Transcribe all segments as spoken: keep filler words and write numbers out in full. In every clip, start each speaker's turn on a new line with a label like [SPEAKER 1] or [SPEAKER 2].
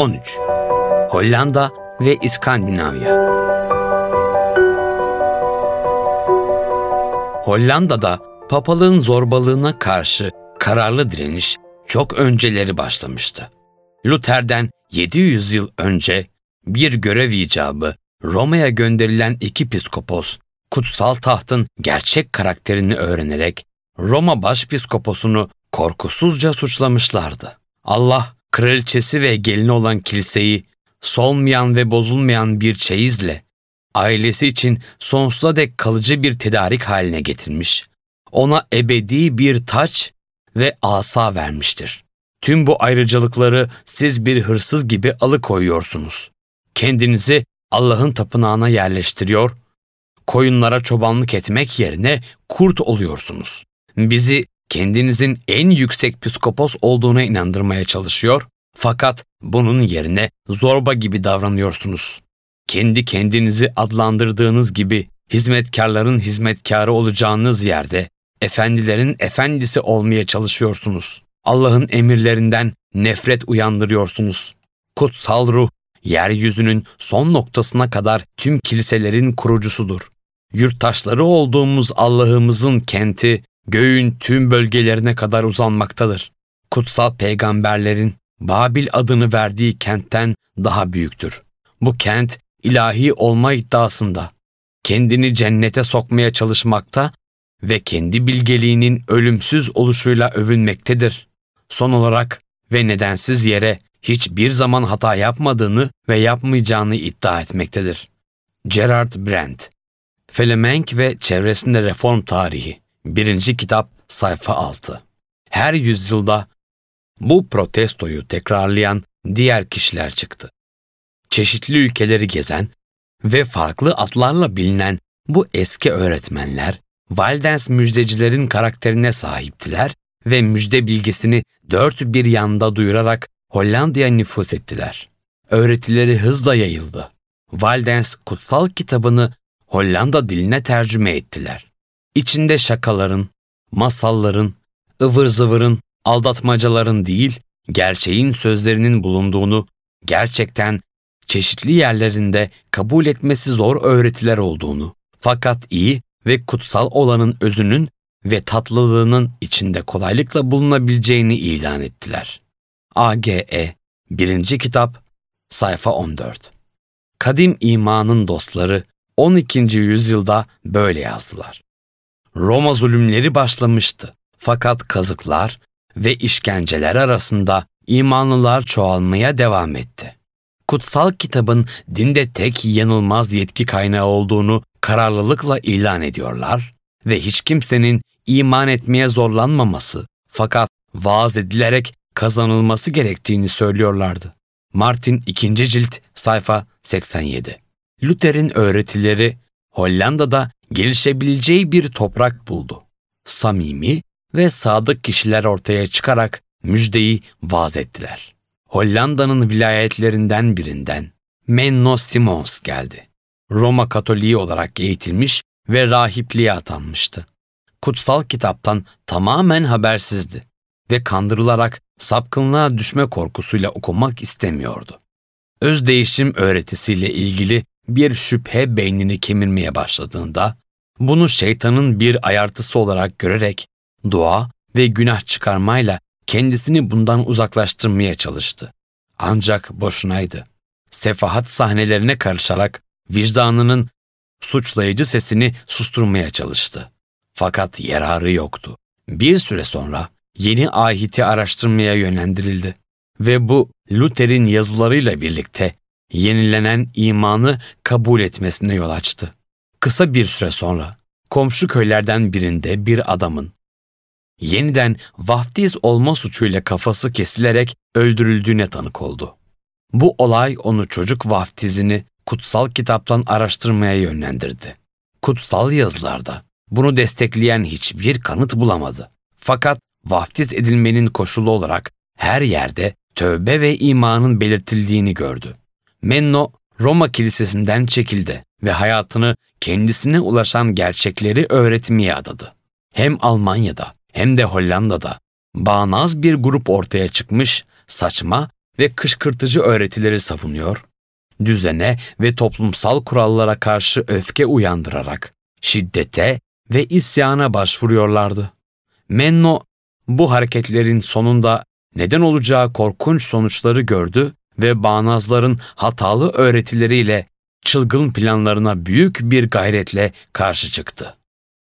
[SPEAKER 1] on üç. Hollanda ve İskandinavya. Hollanda'da papalığın zorbalığına karşı kararlı direniş çok önceleri başlamıştı. Luther'den yedi yüz yıl önce bir görev icabı Roma'ya gönderilen iki piskopos, kutsal tahtın gerçek karakterini öğrenerek Roma başpiskoposunu korkusuzca suçlamışlardı. Allah, kraliçesi ve gelini olan kiliseyi solmayan ve bozulmayan bir çeyizle ailesi için sonsuza dek kalıcı bir tedarik haline getirmiş, ona ebedi bir taç ve asa vermiştir. Tüm bu ayrıcalıkları siz bir hırsız gibi alıkoyuyorsunuz. Kendinizi Allah'ın tapınağına yerleştiriyor, koyunlara çobanlık etmek yerine kurt oluyorsunuz. Bizi kendinizin en yüksek piskopos olduğuna inandırmaya çalışıyor, fakat bunun yerine zorba gibi davranıyorsunuz. Kendi kendinizi adlandırdığınız gibi hizmetkarların hizmetkarı olacağınız yerde efendilerin efendisi olmaya çalışıyorsunuz. Allah'ın emirlerinden nefret uyandırıyorsunuz. Kutsal ruh, yeryüzünün son noktasına kadar tüm kiliselerin kurucusudur. Yurttaşları olduğumuz Allah'ımızın kenti, göğün tüm bölgelerine kadar uzanmaktadır. Kutsal peygamberlerin Babil adını verdiği kentten daha büyüktür. Bu kent, ilahi olma iddiasında, kendini cennete sokmaya çalışmakta ve kendi bilgeliğinin ölümsüz oluşuyla övünmektedir. Son olarak ve nedensiz yere hiçbir zaman hata yapmadığını ve yapmayacağını iddia etmektedir. Gerhard Brandt, Felemenk ve Çevresinde Reform Tarihi, birinci kitap, sayfa altı. Her yüzyılda bu protestoyu tekrarlayan diğer kişiler çıktı. Çeşitli ülkeleri gezen ve farklı adlarla bilinen bu eski öğretmenler, Waldens müjdecilerin karakterine sahiptiler ve müjde bilgisini dört bir yanda duyurarak Hollanda'ya nüfuz ettiler. Öğretileri hızla yayıldı. Waldens kutsal kitabını Hollanda diline tercüme ettiler. İçinde şakaların, masalların, ıvır zıvırın, aldatmacaların değil, gerçeğin sözlerinin bulunduğunu, gerçekten çeşitli yerlerinde kabul etmesi zor öğretiler olduğunu, fakat iyi ve kutsal olanın özünün ve tatlılığının içinde kolaylıkla bulunabileceğini ilan ettiler. A G E birinci kitap, sayfa on dört. Kadim imanın dostları on ikinci yüzyılda böyle yazdılar. Roma zulümleri başlamıştı, fakat kazıklar ve işkenceler arasında imanlılar çoğalmaya devam etti. Kutsal kitabın dinde tek yanılmaz yetki kaynağı olduğunu kararlılıkla ilan ediyorlar ve hiç kimsenin iman etmeye zorlanmaması, fakat vaaz edilerek kazanılması gerektiğini söylüyorlardı. Martin ikinci cilt, sayfa seksen yedi. Luther'in öğretileri Hollanda'da gelişebileceği bir toprak buldu. Samimi ve sadık kişiler ortaya çıkarak müjdeyi vaaz ettiler. Hollanda'nın vilayetlerinden birinden Menno Simons geldi. Roma Katoliği olarak eğitilmiş ve rahipliğe atanmıştı. Kutsal kitaptan tamamen habersizdi ve kandırılarak sapkınlığa düşme korkusuyla okumak istemiyordu. Özdeğişim öğretisiyle ilgili bir şüphe beynini kemirmeye başladığında, bunu şeytanın bir ayartısı olarak görerek dua ve günah çıkarmayla kendisini bundan uzaklaştırmaya çalıştı. Ancak boşunaydı. Sefahat sahnelerine karışarak vicdanının suçlayıcı sesini susturmaya çalıştı. Fakat yararı yoktu. Bir süre sonra yeni ahiti araştırmaya yönlendirildi ve bu Luther'in yazılarıyla birlikte yenilenen imanı kabul etmesine yol açtı. Kısa bir süre sonra komşu köylerden birinde bir adamın yeniden vaftiz olma suçuyla kafası kesilerek öldürüldüğüne tanık oldu. Bu olay onu çocuk vaftizini kutsal kitaptan araştırmaya yönlendirdi. Kutsal yazılarda bunu destekleyen hiçbir kanıt bulamadı. Fakat vaftiz edilmenin koşulu olarak her yerde tövbe ve imanın belirtildiğini gördü. Menno, Roma Kilisesi'nden çekildi ve hayatını kendisine ulaşan gerçekleri öğretmeye adadı. Hem Almanya'da hem de Hollanda'da bağnaz bir grup ortaya çıkmış, saçma ve kışkırtıcı öğretileri savunuyor, düzene ve toplumsal kurallara karşı öfke uyandırarak şiddete ve isyana başvuruyorlardı. Menno bu hareketlerin sonunda neden olacağı korkunç sonuçları gördü ve bağnazların hatalı öğretileriyle çılgın planlarına büyük bir gayretle karşı çıktı.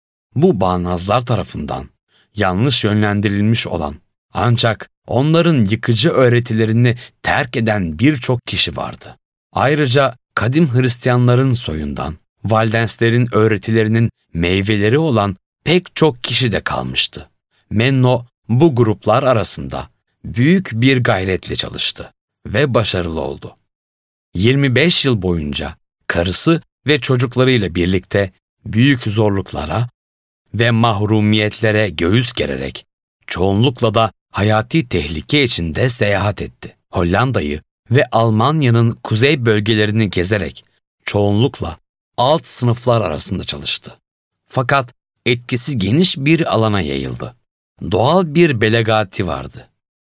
[SPEAKER 1] Bu bağnazlar tarafından yanlış yönlendirilmiş olan ancak onların yıkıcı öğretilerini terk eden birçok kişi vardı. Ayrıca kadim Hristiyanların soyundan Valdenslerin öğretilerinin meyveleri olan pek çok kişi de kalmıştı. Menno bu gruplar arasında büyük bir gayretle çalıştı ve başarılı oldu. yirmi beş yıl boyunca karısı ve çocuklarıyla birlikte büyük zorluklara ve mahrumiyetlere göğüs gererek çoğunlukla da hayati tehlike içinde seyahat etti. Hollanda'yı ve Almanya'nın kuzey bölgelerini gezerek çoğunlukla alt sınıflar arasında çalıştı. Fakat etkisi geniş bir alana yayıldı. Doğal bir belegati vardı.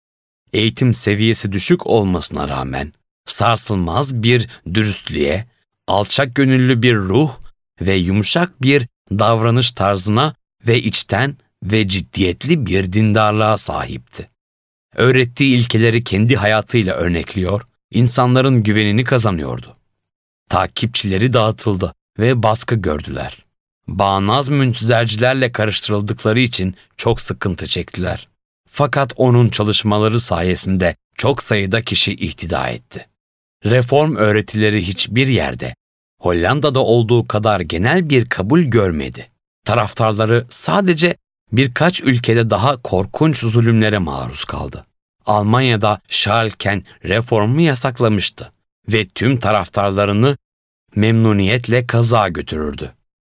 [SPEAKER 1] Eğitim seviyesi düşük olmasına rağmen sarsılmaz bir dürüstlüğe, alçak gönüllü bir ruh ve yumuşak bir davranış tarzına ve içten ve ciddiyetli bir dindarlığa sahipti. Öğrettiği ilkeleri kendi hayatıyla örnekliyor, insanların güvenini kazanıyordu. Takipçileri dağıtıldı ve baskı gördüler. Bağnaz müntezercilerle karıştırıldıkları için çok sıkıntı çektiler. Fakat onun çalışmaları sayesinde çok sayıda kişi ihtida etti. Reform öğretileri hiçbir yerde, Hollanda'da olduğu kadar genel bir kabul görmedi. Taraftarları sadece birkaç ülkede daha korkunç zulümlere maruz kaldı. Almanya'da Schalken reformu yasaklamıştı ve tüm taraftarlarını memnuniyetle kazağa götürürdü.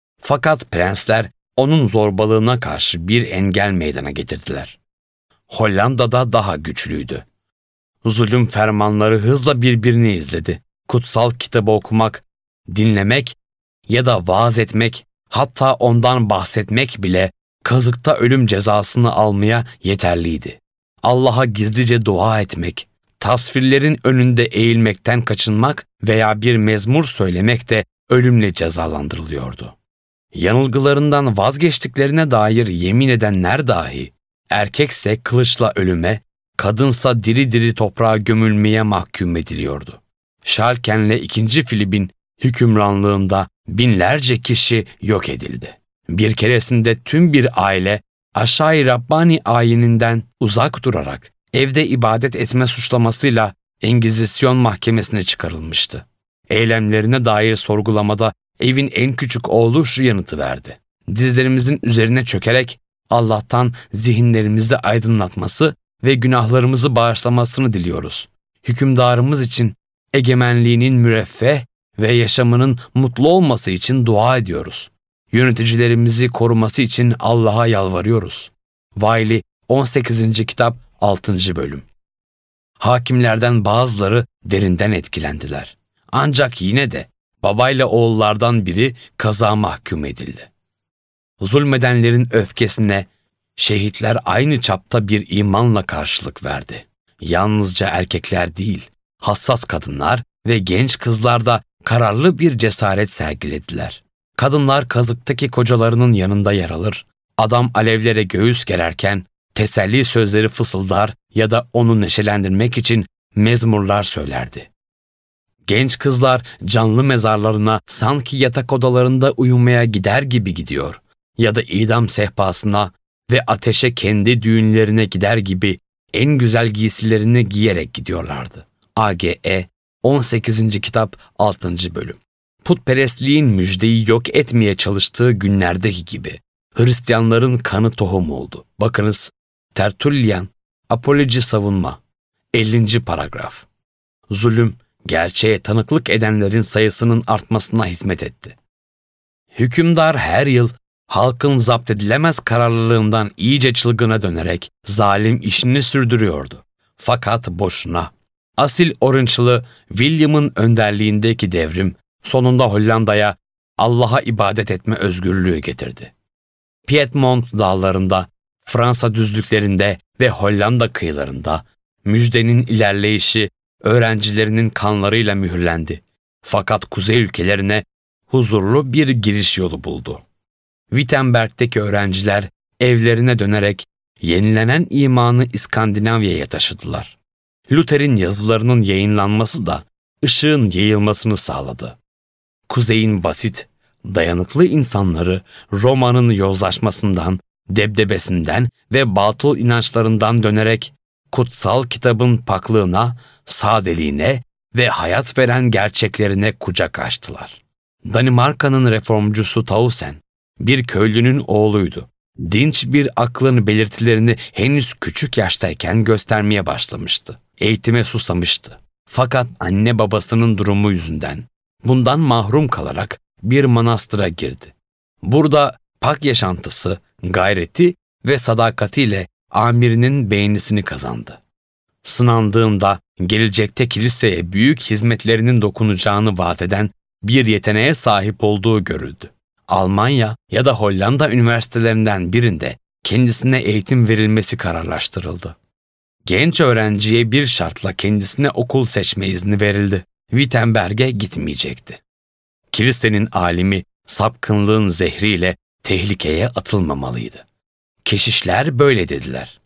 [SPEAKER 1] Fakat prensler onun zorbalığına karşı bir engel meydana getirdiler. Hollanda'da daha güçlüydü. Zulüm fermanları hızla birbirini izledi. Kutsal kitabı okumak, dinlemek ya da vaaz etmek, hatta ondan bahsetmek bile kazıkta ölüm cezasını almaya yeterliydi. Allah'a gizlice dua etmek, tasvirlerin önünde eğilmekten kaçınmak veya bir mezmur söylemek de ölümle cezalandırılıyordu. Yanılgılarından vazgeçtiklerine dair yemin edenler dahi, erkekse kılıçla ölüme, kadınsa diri diri toprağa gömülmeye mahkum ediliyordu. Schalken'le ikinci Filip'in hükümranlığında binlerce kişi yok edildi. Bir keresinde tüm bir aile Aşağı-i Rabbani ayininden uzak durarak evde ibadet etme suçlamasıyla Engizisyon mahkemesine çıkarılmıştı. Eylemlerine dair sorgulamada evin en küçük oğlu şu yanıtı verdi: dizlerimizin üzerine çökerek Allah'tan zihinlerimizi aydınlatması ve günahlarımızı bağışlamasını diliyoruz. Hükümdarımız için egemenliğinin müreffeh ve yaşamının mutlu olması için dua ediyoruz. Yöneticilerimizi koruması için Allah'a yalvarıyoruz. Wiley on sekizinci kitap altıncı bölüm. Hakimlerden bazıları derinden etkilendiler. Ancak yine de babayla oğullardan biri kaza mahkum edildi. Zulmedenlerin öfkesine şehitler aynı çapta bir imanla karşılık verdi. Yalnızca erkekler değil, hassas kadınlar ve genç kızlar da kararlı bir cesaret sergilediler. Kadınlar kazıktaki kocalarının yanında yer alır, adam alevlere göğüs gererken teselli sözleri fısıldar ya da onu neşelendirmek için mezmurlar söylerdi. Genç kızlar canlı mezarlarına sanki yatak odalarında uyumaya gider gibi gidiyor ya da idam sehpasına ve ateşe kendi düğünlerine gider gibi en güzel giysilerini giyerek gidiyorlardı. A G E on sekizinci kitap altıncı bölüm. Putperestliğin müjdeyi yok etmeye çalıştığı günlerdeki gibi Hristiyanların kanı tohum oldu. Bakınız, Tertullian, Apoloji Savunma, ellinci paragraf. Zulüm, gerçeğe tanıklık edenlerin sayısının artmasına hizmet etti. Hükümdar her yıl halkın zapt edilemez kararlılığından iyice çılgına dönerek zalim işini sürdürüyordu. Fakat boşuna. Asil Orange'lı William'ın önderliğindeki devrim sonunda Hollanda'ya Allah'a ibadet etme özgürlüğü getirdi. Piedmont dağlarında, Fransa düzlüklerinde ve Hollanda kıyılarında müjdenin ilerleyişi öğrencilerinin kanlarıyla mühürlendi. Fakat kuzey ülkelerine huzurlu bir giriş yolu buldu. Wittenberg'deki öğrenciler evlerine dönerek yenilenen imanı İskandinavya'ya taşıdılar. Luther'in yazılarının yayınlanması da ışığın yayılmasını sağladı. Kuzeyin basit, dayanıklı insanları Roma'nın yozlaşmasından, debdebesinden ve batıl inançlarından dönerek kutsal kitabın paklığına, sadeliğine ve hayat veren gerçeklerine kucak açtılar. Danimarka'nın reformcusu Tausen, bir köylünün oğluydu. Dinç bir aklın belirtilerini henüz küçük yaştayken göstermeye başlamıştı. Eğitime susamıştı. Fakat anne babasının durumu yüzünden bundan mahrum kalarak bir manastıra girdi. Burada pak yaşantısı, gayreti ve sadakatiyle amirinin beğenisini kazandı. Sınandığında gelecekte kiliseye büyük hizmetlerinin dokunacağını vaat eden bir yeteneğe sahip olduğu görüldü. Almanya ya da Hollanda üniversitelerinden birinde kendisine eğitim verilmesi kararlaştırıldı. Genç öğrenciye bir şartla kendisine okul seçme izni verildi. Wittenberg'e gitmeyecekti. Kilisenin alimi sapkınlığın zehriyle tehlikeye atılmamalıydı. Keşişler böyle dediler.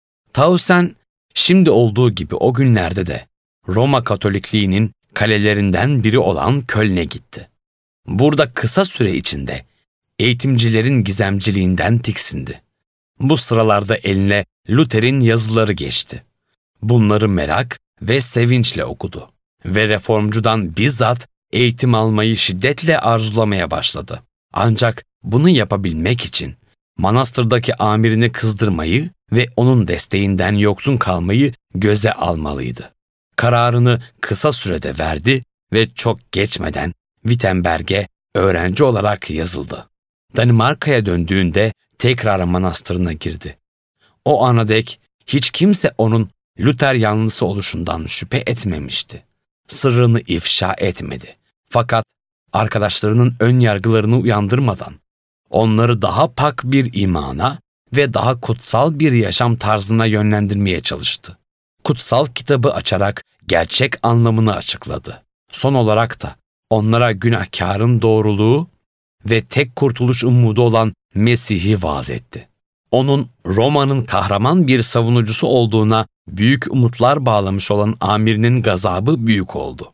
[SPEAKER 1] Tausen, şimdi olduğu gibi o günlerde de Roma Katolikliğinin kalelerinden biri olan Köln'e gitti. Burada kısa süre içinde eğitimcilerin gizemciliğinden tiksindi. Bu sıralarda eline Luther'in yazıları geçti. Bunları merak ve sevinçle okudu ve reformcudan bizzat eğitim almayı şiddetle arzulamaya başladı. Ancak bunu yapabilmek için manastırdaki amirini kızdırmayı ve onun desteğinden yoksun kalmayı göze almalıydı. Kararını kısa sürede verdi ve çok geçmeden Wittenberg'e öğrenci olarak yazıldı. Danimarka'ya döndüğünde tekrar manastırına girdi. O ana dek hiç kimse onun Luther yanlısı oluşundan şüphe etmemişti. Sırrını ifşa etmedi. Fakat arkadaşlarının ön yargılarını uyandırmadan onları daha pak bir imana ve daha kutsal bir yaşam tarzına yönlendirmeye çalıştı. Kutsal kitabı açarak gerçek anlamını açıkladı. Son olarak da onlara günahkarın doğruluğu ve tek kurtuluş umudu olan Mesih'i vaaz etti. Onun Roma'nın kahraman bir savunucusu olduğuna büyük umutlar bağlamış olan amirinin gazabı büyük oldu.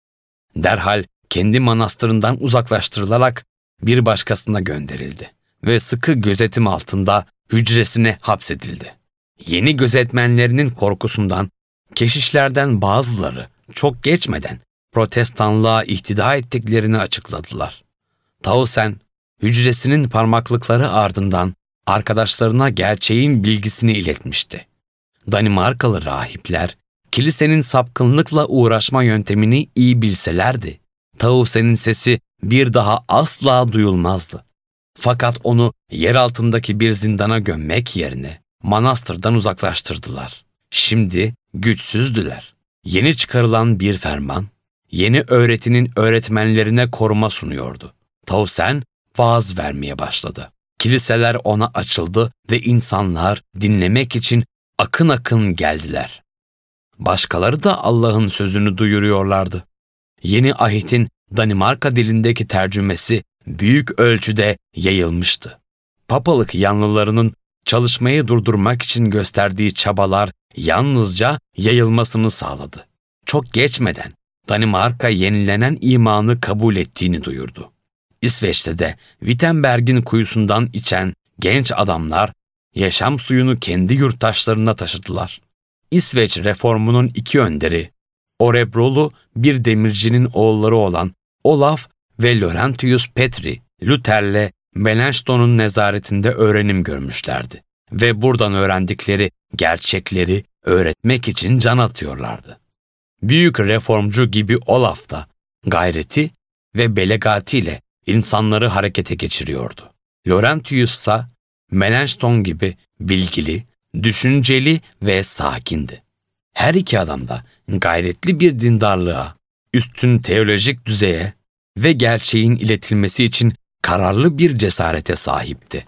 [SPEAKER 1] Derhal kendi manastırından uzaklaştırılarak bir başkasına gönderildi ve sıkı gözetim altında hücresine hapsedildi. Yeni gözetmenlerinin korkusundan keşişlerden bazıları çok geçmeden protestanlığa ihtida ettiklerini açıkladılar. Tausen, hücresinin parmaklıkları ardından arkadaşlarına gerçeğin bilgisini iletmişti. Danimarkalı rahipler, kilisenin sapkınlıkla uğraşma yöntemini iyi bilselerdi, Tausen'in sesi bir daha asla duyulmazdı. Fakat onu yer altındaki bir zindana gömmek yerine manastırdan uzaklaştırdılar. Şimdi güçsüzdüler. Yeni çıkarılan bir ferman, yeni öğretinin öğretmenlerine koruma sunuyordu. Tausen vaaz vermeye başladı. Kiliseler ona açıldı ve insanlar dinlemek için akın akın geldiler. Başkaları da Allah'ın sözünü duyuruyorlardı. Yeni ahitin Danimarka dilindeki tercümesi büyük ölçüde yayılmıştı. Papalık yanlılarının çalışmayı durdurmak için gösterdiği çabalar yalnızca yayılmasını sağladı. Çok geçmeden Danimarka yenilenen imanı kabul ettiğini duyurdu. İsveç'te de Wittenberg'in kuyusundan içen genç adamlar yaşam suyunu kendi yurttaşlarına taşıdılar. İsveç reformunun iki önderi, Orebrolu bir demircinin oğulları olan Olaf ve Laurentius Petri, Luther'le Melanchthon'un nezaretinde öğrenim görmüşlerdi ve buradan öğrendikleri gerçekleri öğretmek için can atıyorlardı. Büyük reformcu gibi Olaf da gayreti ve belegatiyle insanları harekete geçiriyordu. Laurentius ise Melanchthon gibi bilgili, düşünceli ve sakindi. Her iki adam da gayretli bir dindarlığa, üstün teolojik düzeye ve gerçeğin iletilmesi için kararlı bir cesarete sahipti.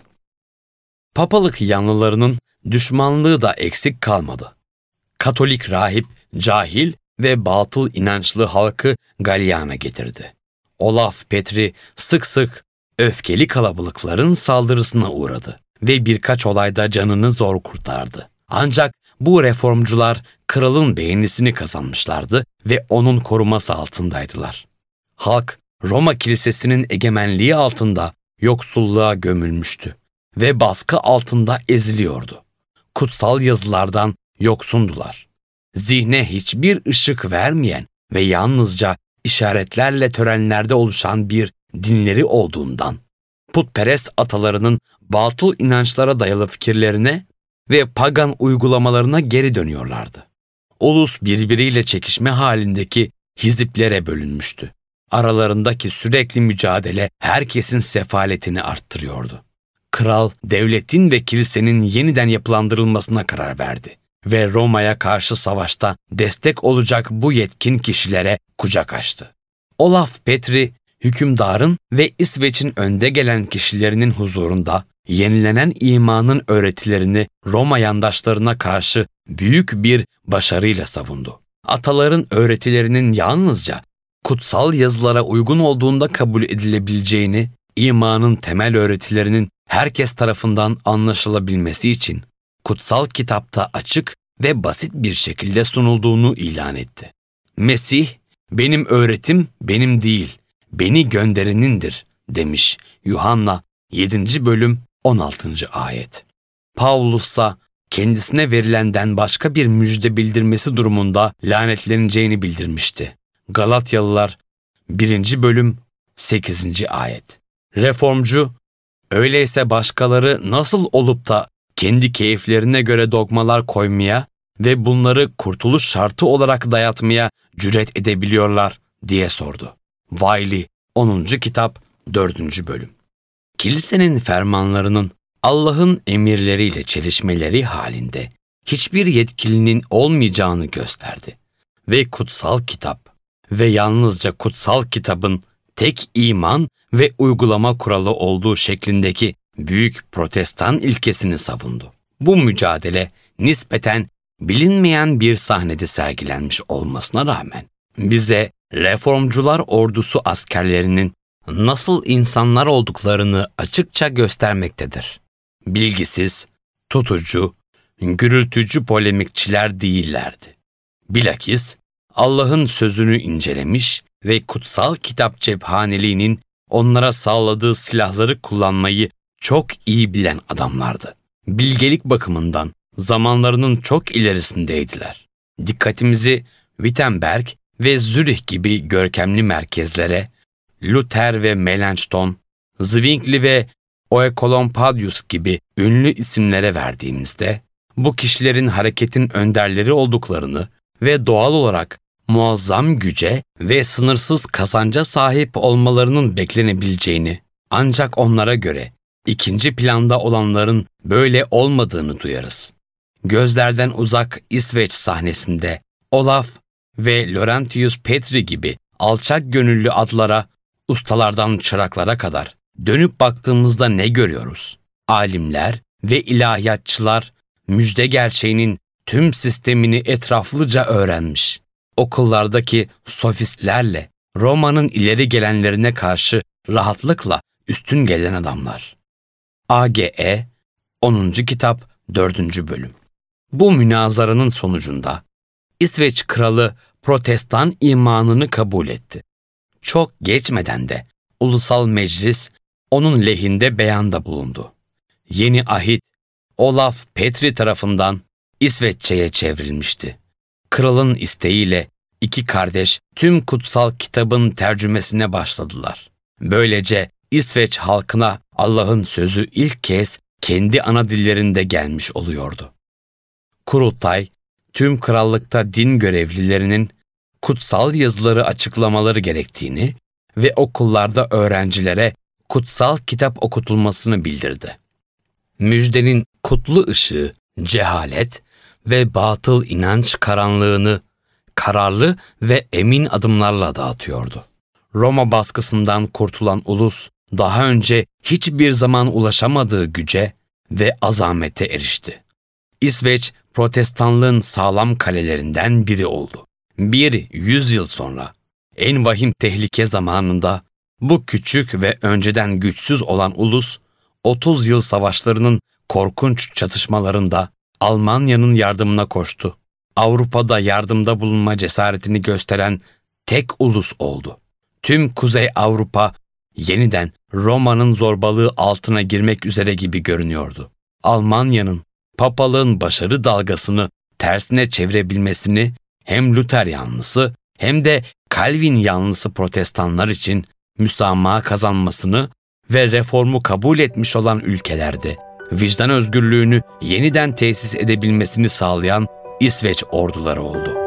[SPEAKER 1] Papalık yanlılarının düşmanlığı da eksik kalmadı. Katolik rahip, cahil ve batıl inançlı halkı galyana getirdi. Olaf Petri sık sık öfkeli kalabalıkların saldırısına uğradı ve birkaç olayda canını zor kurtardı. Ancak bu reformcular kralın beğenisini kazanmışlardı ve onun koruması altındaydılar. Halk Roma Kilisesi'nin egemenliği altında yoksulluğa gömülmüştü ve baskı altında eziliyordu. Kutsal yazılardan yoksundular. Zihne hiçbir ışık vermeyen ve yalnızca işaretlerle törenlerde oluşan bir dinleri olduğundan, putperest atalarının batıl inançlara dayalı fikirlerine ve pagan uygulamalarına geri dönüyorlardı. Ulus birbiriyle çekişme halindeki hiziplere bölünmüştü. Aralarındaki sürekli mücadele herkesin sefaletini arttırıyordu. Kral, devletin ve kilisenin yeniden yapılandırılmasına karar verdi ve Roma'ya karşı savaşta destek olacak bu yetkin kişilere kucak açtı. Olaf Petri, hükümdarın ve İsveç'in önde gelen kişilerinin huzurunda yenilenen imanın öğretilerini Roma yandaşlarına karşı büyük bir başarıyla savundu. Ataların öğretilerinin yalnızca kutsal yazılara uygun olduğunda kabul edilebileceğini, imanın temel öğretilerinin herkes tarafından anlaşılabilmesi için kutsal kitapta açık ve basit bir şekilde sunulduğunu ilan etti. Mesih, "Benim öğretim benim değil, beni gönderenindir," demiş Yuhanna yedinci bölüm on altıncı ayet. Paulus'a kendisine verilenden başka bir müjde bildirmesi durumunda lanetleneceğini bildirmişti. Galatyalılar birinci bölüm sekizinci ayet. Reformcu, "Öyleyse başkaları nasıl olup da kendi keyiflerine göre dogmalar koymaya ve bunları kurtuluş şartı olarak dayatmaya cüret edebiliyorlar?" diye sordu. Wiley onuncu kitap dördüncü bölüm. Kilisenin fermanlarının Allah'ın emirleriyle çelişmeleri halinde hiçbir yetkilinin olmayacağını gösterdi ve kutsal kitap ve yalnızca kutsal kitabın tek iman ve uygulama kuralı olduğu şeklindeki büyük protestan ilkesini savundu. Bu mücadele nispeten bilinmeyen bir sahnede sergilenmiş olmasına rağmen bize reformcular ordusu askerlerinin nasıl insanlar olduklarını açıkça göstermektedir. Bilgisiz, tutucu, gürültücü polemikçiler değillerdi. Bilakis Allah'ın sözünü incelemiş ve kutsal kitap cephaneliğinin onlara sağladığı silahları kullanmayı çok iyi bilen adamlardı. Bilgelik bakımından zamanlarının çok ilerisindeydiler. Dikkatimizi Wittenberg ve Zürih gibi görkemli merkezlere, Luther ve Melanchthon, Zwingli ve Oecolampadius gibi ünlü isimlere verdiğimizde, bu kişilerin hareketin önderleri olduklarını ve doğal olarak muazzam güce ve sınırsız kazanca sahip olmalarının beklenebileceğini, ancak onlara göre ikinci planda olanların böyle olmadığını duyarız. Gözlerden uzak İsveç sahnesinde Olaf ve Laurentius Petri gibi alçak gönüllü adlara, ustalardan çıraklara kadar dönüp baktığımızda ne görüyoruz? Alimler ve ilahiyatçılar müjde gerçeğinin tüm sistemini etraflıca öğrenmiş. Okullardaki sofistlerle Roma'nın ileri gelenlerine karşı rahatlıkla üstün gelen adamlar. A G E onuncu kitap dördüncü bölüm. Bu münazaranın sonucunda İsveç kralı Protestan imanını kabul etti. Çok geçmeden de Ulusal Meclis onun lehinde beyanda bulundu. Yeni ahit Olaf Petri tarafından İsveççe'ye çevrilmişti. Kralın isteğiyle iki kardeş tüm kutsal kitabın tercümesine başladılar. Böylece İsveç halkına Allah'ın sözü ilk kez kendi ana dillerinde gelmiş oluyordu. Kurultay, tüm krallıkta din görevlilerinin kutsal yazıları açıklamaları gerektiğini ve okullarda öğrencilere kutsal kitap okutulmasını bildirdi. Müjdenin kutlu ışığı, cehalet ve batıl inanç karanlığını kararlı ve emin adımlarla dağıtıyordu. Roma baskısından kurtulan ulus, daha önce hiçbir zaman ulaşamadığı güce ve azamete erişti. İsveç, Protestanlığın sağlam kalelerinden biri oldu Bir yüzyıl sonra, en vahim tehlike zamanında, bu küçük ve önceden güçsüz olan ulus, otuz yıl savaşlarının korkunç çatışmalarında Almanya'nın yardımına koştu. Avrupa'da yardımda bulunma cesaretini gösteren tek ulus oldu. Tüm Kuzey Avrupa yeniden Roma'nın zorbalığı altına girmek üzere gibi görünüyordu. Almanya'nın papalığın başarı dalgasını tersine çevirebilmesini hem Luther yanlısı hem de Calvin yanlısı protestanlar için müsamaha kazanmasını ve reformu kabul etmiş olan ülkelerde vicdan özgürlüğünü yeniden tesis edebilmesini sağlayan İsveç orduları oldu.